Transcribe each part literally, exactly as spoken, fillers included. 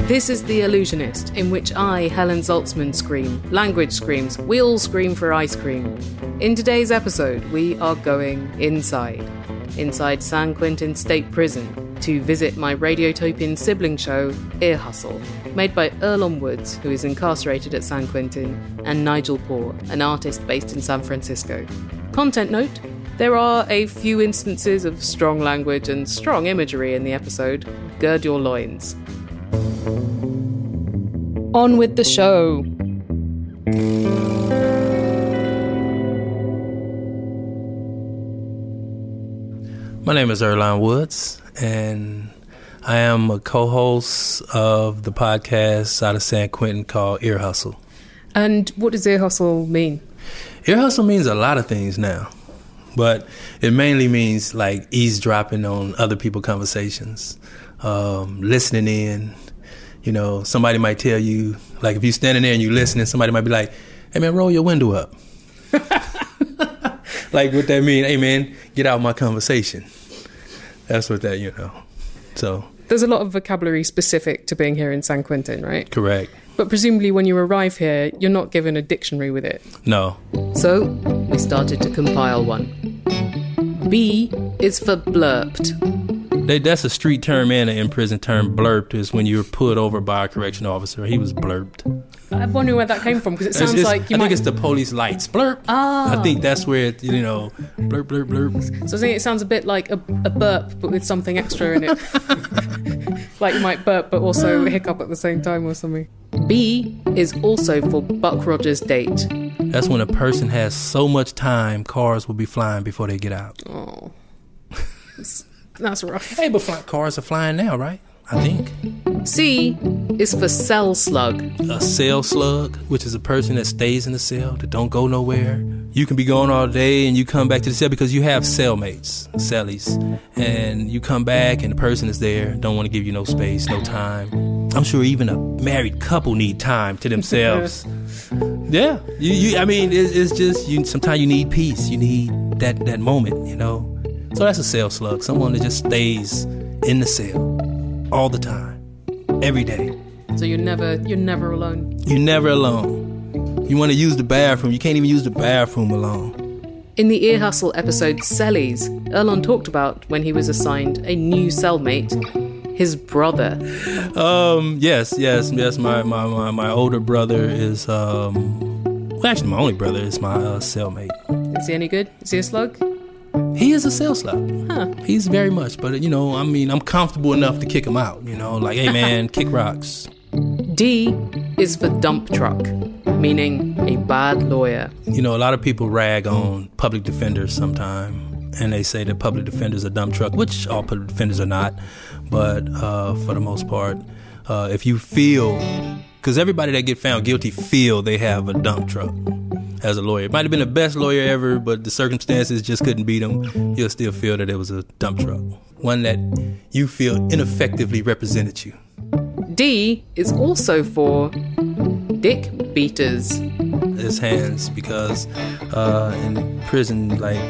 This is The Illusionist, in which I, Helen Zaltzman, scream. Language screams. We all scream for ice cream. In today's episode, we are going inside. Inside San Quentin State Prison to visit my Radiotopian sibling show, Ear Hustle, made by Earlonne Woods, who is incarcerated at San Quentin, and Nigel Poor, an artist based in San Francisco. Content note, there are a few instances of strong language and strong imagery in the episode. Gird your loins. On with the show. My name is Earlonne Woods, and I am a co-host of the podcast out of San Quentin called Ear Hustle. And what does Ear Hustle mean? Ear Hustle means a lot of things now, but it mainly means like eavesdropping on other people's conversations, um, listening in. You know, somebody might tell you, like if you're standing there and you're listening, somebody might be like, hey man, roll your window up. Like what that mean? Hey man, get out of my conversation. That's what that, you know. So there's a lot of vocabulary specific to being here in San Quentin, right? Correct. But presumably when you arrive here, you're not given a dictionary with it. No. So we started to compile one. B is for blurped. They, that's a street term and an in-prison term. Blurped is when you're pulled over by a correctional officer. He was blurped. I'm wondering where that came from, because it sounds it's, it's, like you I might... think it's the police lights. Blurp. Ah. I think that's where, it, you know, blurp, blurp, blurp. So I think it sounds a bit like a, a burp, but with something extra in it. Like you might burp, but also hiccup at the same time or something. B is also for Buck Rogers' date. That's when a person has so much time, cars will be flying before they get out. Oh. That's rough. Hey, but fly, cars are flying now, right? I think. C is for cell slug. A cell slug, which is a person that stays in the cell, that don't go nowhere. You can be gone all day and you come back to the cell because you have cellmates, cellies. And you come back and the person is there, don't want to give you no space, no time. I'm sure even a married couple need time to themselves. Yeah. You, you, I mean, it's, it's just, you. sometimes you need peace. You need that, that moment, you know. So that's a cell slug, someone that just stays in the cell all the time, every day. So you're never you're never alone. You're never alone. You want to use the bathroom, you can't even use the bathroom alone. In the Ear Hustle episode Cellies, Earlonne talked about when he was assigned a new cellmate, his brother. Um, yes, yes, yes. My my, my, my older brother is, um, well, actually my only brother is my uh, cellmate. Is he any good? Is he a slug? He is a cell slug. Huh. He's very much, but you know, I mean, I'm comfortable enough to kick him out. You know, like, hey man, kick rocks. D is for dump truck, meaning a bad lawyer. You know, a lot of people rag on public defenders sometime, and they say that public defenders are dump truck, which all public defenders are not. But uh, for the most part, uh, if you feel, because everybody that get found guilty feel they have a dump truck. As a lawyer, might have been the best lawyer ever, but the circumstances just couldn't beat him. You'll still feel that it was a dump truck, one that you feel ineffectively represented you. D is also for dick beaters. His hands, because uh, in prison, like,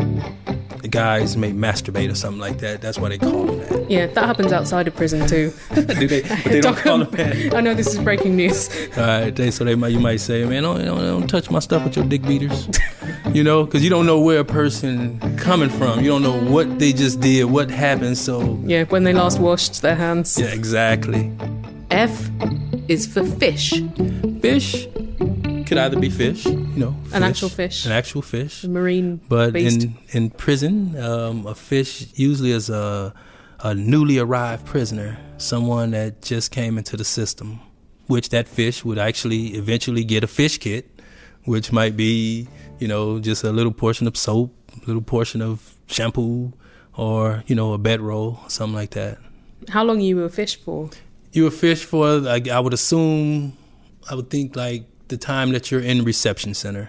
the guys may masturbate or something like that. That's why they call them that. Yeah, that happens outside of prison too. Do they? But they don't call them that. I know this is breaking news. All right, they, so they might, you might say, man, don't, don't, don't touch my stuff with your dick beaters. You know, because you don't know where a person coming from. You don't know what they just did, what happened. So yeah, when they last washed their hands. Yeah, exactly. F is for fish. Fish could either be fish, you know, fish, an actual fish, an actual fish, a marine. But based. in in prison, um, a fish usually is a a newly arrived prisoner, someone that just came into the system, which that fish would actually eventually get a fish kit, which might be, you know, just a little portion of soap, a little portion of shampoo, or, you know, a bedroll, something like that. How long you were a fish for? You were fish for, like, I would assume, I would think like the time that you're in the reception center,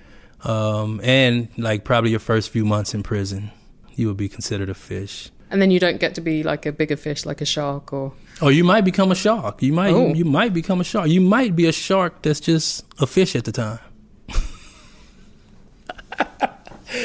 um, and like probably your first few months in prison, you would be considered a fish. And then you don't get to be like a bigger fish, like a shark, or... Oh, you might become a shark. You might, oh. you, you might become a shark. You might be a shark that's just a fish at the time.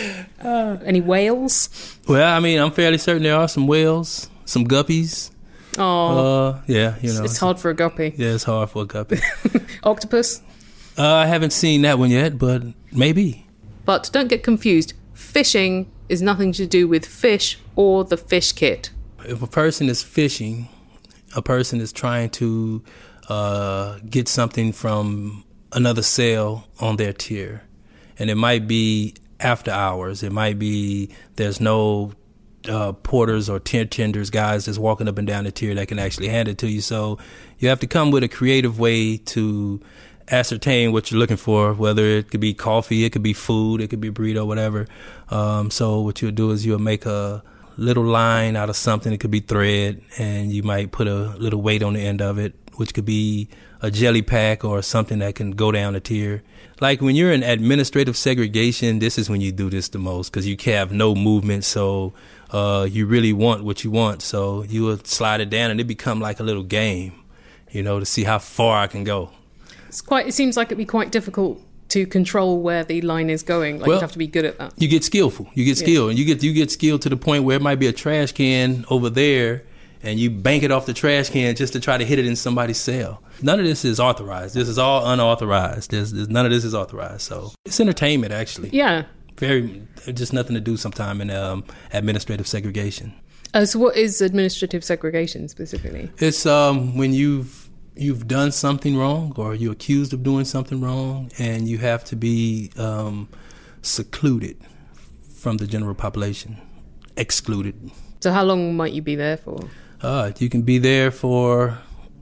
uh, any whales? Well, I mean, I'm fairly certain there are some whales, some guppies, Oh, Uh, yeah, you know. it's hard for a guppy. Yeah, it's hard for a guppy. Octopus? uh, I haven't seen that one yet, but maybe. But don't get confused. Fishing is nothing to do with fish or the fish kit. If a person is fishing, a person is trying to uh, get something from another sale on their tier. And it might be after hours. It might be there's no uh, porters or tier tenders, guys that's walking up and down the tier that can actually hand it to you. So you have to come with a creative way to ascertain what you're looking for, whether it could be coffee, it could be food, it could be burrito, whatever. Um, so what you'll do is you'll make a little line out of something. It could be thread, and you might put a little weight on the end of it, which could be a jelly pack or something that can go down a tier. Like when you're in administrative segregation, this is when you do this the most, because you have no movement. So uh, you really want what you want. So you will slide it down, and it become like a little game, you know, to see how far I can go. It's quite. It seems like it'd be quite difficult to control where the line is going. Like, well, you have to be good at that. You get skillful. You get skilled, yeah. and you get you get skilled to the point where it might be a trash can over there, and you bank it off the trash can just to try to hit it in somebody's cell. None of this is authorized. This is all unauthorized. There's, there's none of this is authorized. So it's entertainment, actually. Yeah. Very, just nothing to do sometime in um, administrative segregation. Uh, so what is administrative segregation specifically? It's um, when you've you've done something wrong, or you're accused of doing something wrong, and you have to be um, secluded from the general population, excluded. So how long might you be there for? Uh, you can be there for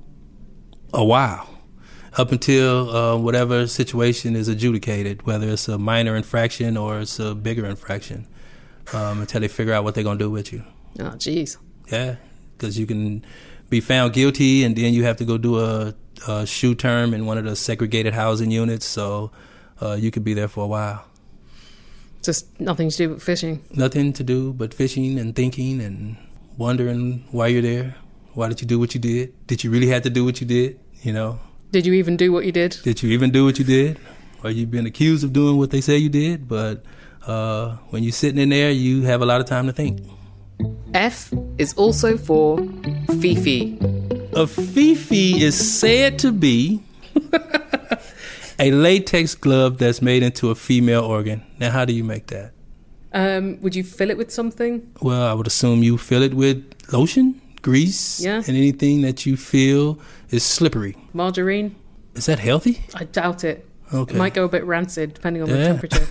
a while, up until uh, whatever situation is adjudicated, whether it's a minor infraction or it's a bigger infraction, um, until they figure out what they're going to do with you. Oh, jeez. Yeah, because you can be found guilty, and then you have to go do a, a shoe term in one of the segregated housing units, so uh, you could be there for a while. Just nothing to do but fishing? Nothing to do but fishing and thinking and wondering why you're there. Why did you do what you did? Did you really have to do what you did, you know? Did you even do what you did? Did you even do what you did? Or you've been accused of doing what they say you did, but uh, when you're sitting in there, you have a lot of time to think. F is also for Fifi. A Fifi is said to be a latex glove that's made into a female organ. Now, how do you make that? Um, would you fill it with something? Well, I would assume you fill it with lotion, grease, yeah. and anything that you feel is slippery. Margarine? Is that healthy? I doubt it. Okay. It might go a bit rancid depending on yeah. the temperature.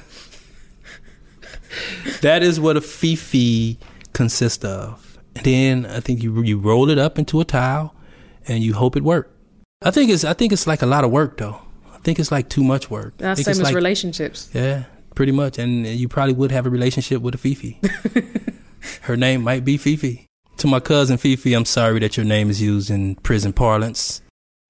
That is what a Fifi consists of. And then I think you you roll it up into a towel and you hope it works. I think it's I think it's like a lot of work though. I think it's like too much work. That's same as like, relationships. Yeah, pretty much. And you probably would have a relationship with a Fifi. Her name might be Fifi. To my cousin Fifi, I'm sorry that your name is used in prison parlance.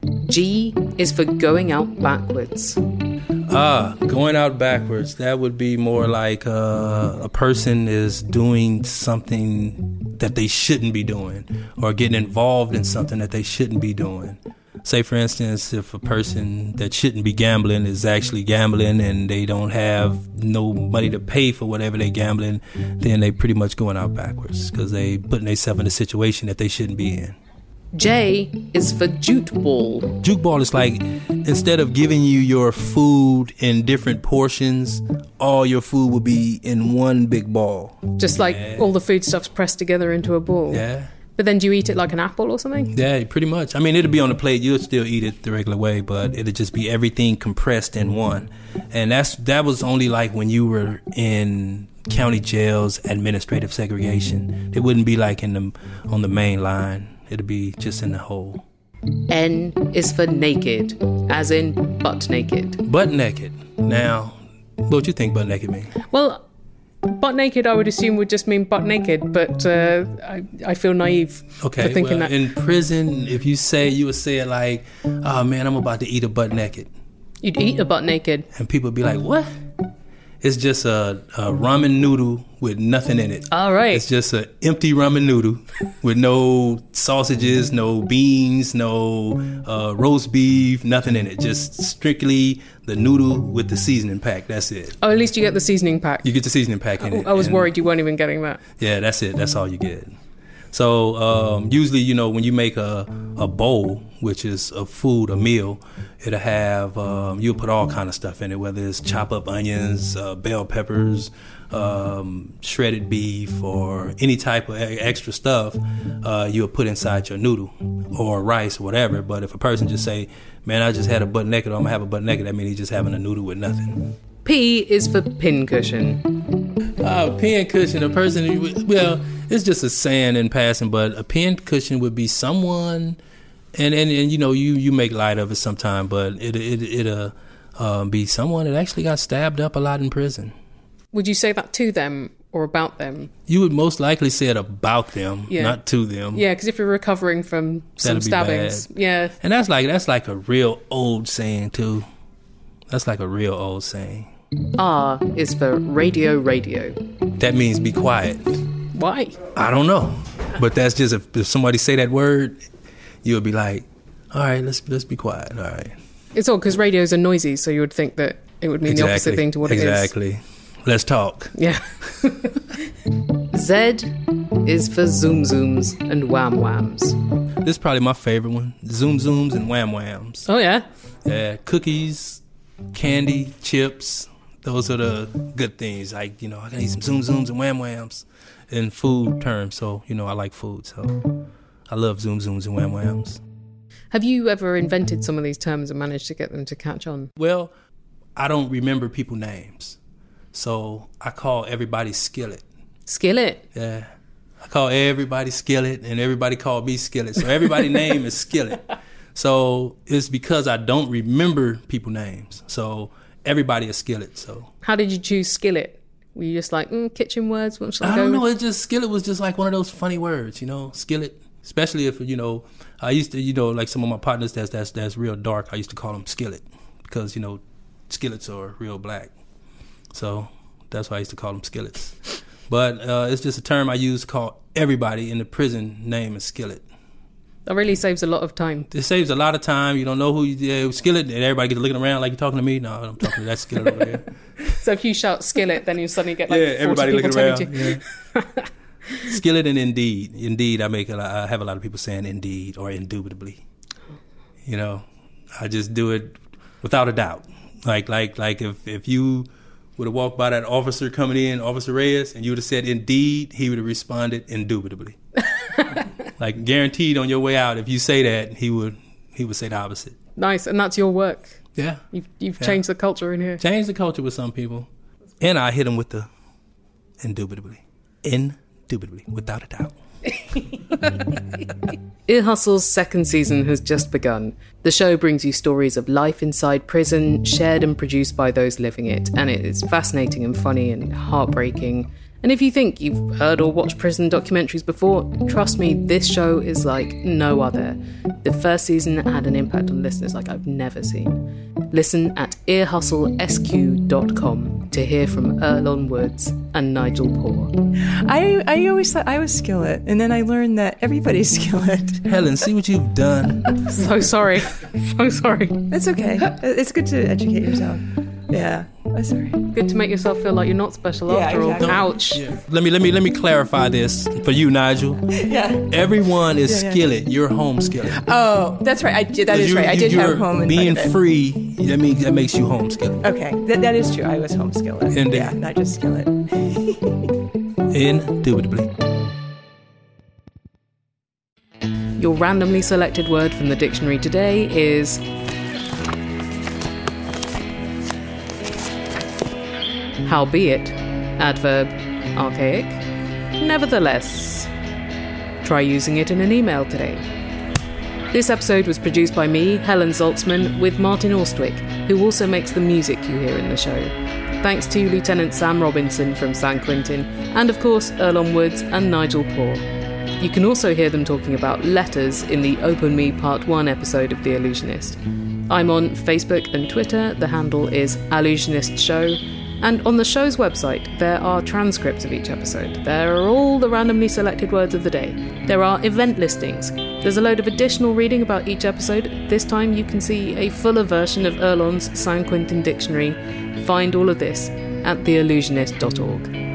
G is for going out backwards. Ah, going out backwards. That would be more like uh, a person is doing something that they shouldn't be doing, or getting involved in something that they shouldn't be doing. Say, for instance, if a person that shouldn't be gambling is actually gambling and they don't have no money to pay for whatever they're gambling, then they pretty much going out backwards because they putting themselves in a situation that they shouldn't be in. J is for jute ball. Jute ball is like, instead of giving you your food in different portions, all your food will be in one big ball. Just like yeah. all the food stuff's pressed together into a ball. Yeah. But then do you eat it like an apple or something? Yeah, pretty much. I mean, it'll be on the plate. You'll still eat it the regular way, but it'll just be everything compressed in one. And that's that was only like when you were in county jails, administrative segregation. It wouldn't be like in the on the main line. It'll be just in the hole. N is for naked, as in butt naked. Butt naked. Now, what do you think butt naked mean? Well, butt naked, I would assume, would just mean butt naked, but uh, I, I feel naive okay, for thinking well, that. In prison, if you say, you would say it like, oh man, I'm about to eat a butt naked. You'd eat a butt naked. And people would be like, what? It's just a, a ramen noodle with nothing in it. All right. It's just an empty ramen noodle with no sausages, no beans, no uh, roast beef, nothing in it. Just strictly the noodle with the seasoning pack. That's it. Oh, at least you get the seasoning pack. You get the seasening pack in I, it. I was and, worried you weren't even getting that. Yeah, that's it. That's all you get. So um, usually, you know, when you make a, a bowl, which is a food, a meal, it'll have, um, you'll put all kind of stuff in it, whether it's chop up onions, uh, bell peppers, um, shredded beef, or any type of extra stuff uh, you'll put inside your noodle or rice or whatever. But if a person just say, man, I just had a butt naked, or I'm going to have a butt naked, that means he's just having a noodle with nothing. P is for pincushion. Uh, pin cushion, a person, well, it's just a saying in passing, but a pin cushion would be someone, and, and, and you know, you, you make light of it sometime, but it, it, it'll uh, be someone that actually got stabbed up a lot in prison. Would you say that to them or about them? You would most likely say it about them, yeah. not to them. Yeah, because if you're recovering from some That'd be stabbings. bad. Yeah. And that's like, that's like a real old saying, too. That's like a real old saying. R is for radio radio. That means be quiet. Why? I don't know. But that's just, if, if somebody say that word, you'll be like, all right, let's let's be quiet. All right. It's all because radios are noisy, so you would think that it would mean exactly. the opposite thing to what exactly. it is. Exactly. Let's talk. Yeah. Z is for zoom zooms and wham whams. This is probably my favorite one. Zoom zooms and wham whams. Oh, yeah? Yeah, cookies, candy, chips. Those are the good things. Like, you know, I gotta eat some zoom zooms and wham whams in food terms. So, you know, I like food. So I love zoom zooms and wham whams. Have you ever invented some of these terms and managed to get them to catch on? Well, I don't remember people's names. So I call everybody Skillet. Skillet? Yeah. I call everybody Skillet, and everybody call me Skillet. So everybody's name is Skillet. So it's because I don't remember people's names. So everybody is Skillet. So how did you choose Skillet? Were you just like, mm, kitchen words? What should I, I go don't know. with? It just, Skillet was just like one of those funny words, you know, Skillet. Especially if, you know, I used to, you know, like some of my partners that's that's that's real dark, I used to call them Skillet because, you know, skillets are real black. So that's why I used to call them skillets. But uh, it's just a term I use to call everybody in the prison name is Skillet. That really saves a lot of time. It saves a lot of time. You don't know who you uh, Skillet, and everybody gets looking around like you're talking to me. No, I'm talking to that Skillet over there. So if you shout Skillet, then you suddenly get like yeah, forty everybody people looking telling around. you. Yeah. Skillet and Indeed. Indeed, I make a lot, I have a lot of people saying Indeed or indubitably. You know, I just do it without a doubt. Like like like if, if you would have walked by that officer coming in, Officer Reyes, and you would have said Indeed, he would have responded indubitably. Like guaranteed on your way out, if you say that, he would he would say the opposite. Nice, and that's your work. Yeah. You've, you've yeah. changed the culture in here. Changed the culture with some people. And I hit them with the indubitably. Indubitably, without a doubt. Ear Hustle's second season has just begun. The show brings you stories of life inside prison, shared and produced by those living it, and it is fascinating and funny and heartbreaking. And if you think you've heard or watched prison documentaries before, trust me, this show is like no other. The first season had an impact on listeners like I've never seen. Listen at ear hustle s q dot com to hear from Earlonne Woods and Nigel Poor. I, I always thought I was Skillet, and then I learned that everybody's Skillet. Helen, see what you've done. So sorry. So sorry. It's okay. It's good to educate yourself. Yeah. I'm sorry. Good to make yourself feel like you're not special Yeah, after exactly. all. Ouch. Yeah. Let me let me let me clarify this for you, Nigel. Yeah. Everyone is Yeah, yeah. Skillet. You're home Skillet. Oh, that's right. I did. That is You- right. I you- did you're have home in being front of it. free. That means that makes you home Skillet. Okay, that, that is true. I was home Skillet. Indeed. Yeah, not just Skillet. Indubitably. Your randomly selected word from the dictionary today is howbeit, adverb, archaic, nevertheless. Try using it in an email today. This episode was produced by me, Helen Zaltzman, with Martin Austwick, who also makes the music you hear in the show. Thanks to Lieutenant Sam Robinson from San Quentin, and of course Earlonne Woods and Nigel Poor. You can also hear them talking about letters in the Open Me Part one episode of The Allusionist. I'm on Facebook and Twitter, the handle is Allusionist Show, and on the show's website there are transcripts of each episode. There are all the randomly selected words of the day. There are event listings. There's a load of additional reading about each episode. This time you can see a fuller version of Earlonne's San Quentin dictionary. Find all of this at the allusionist dot org.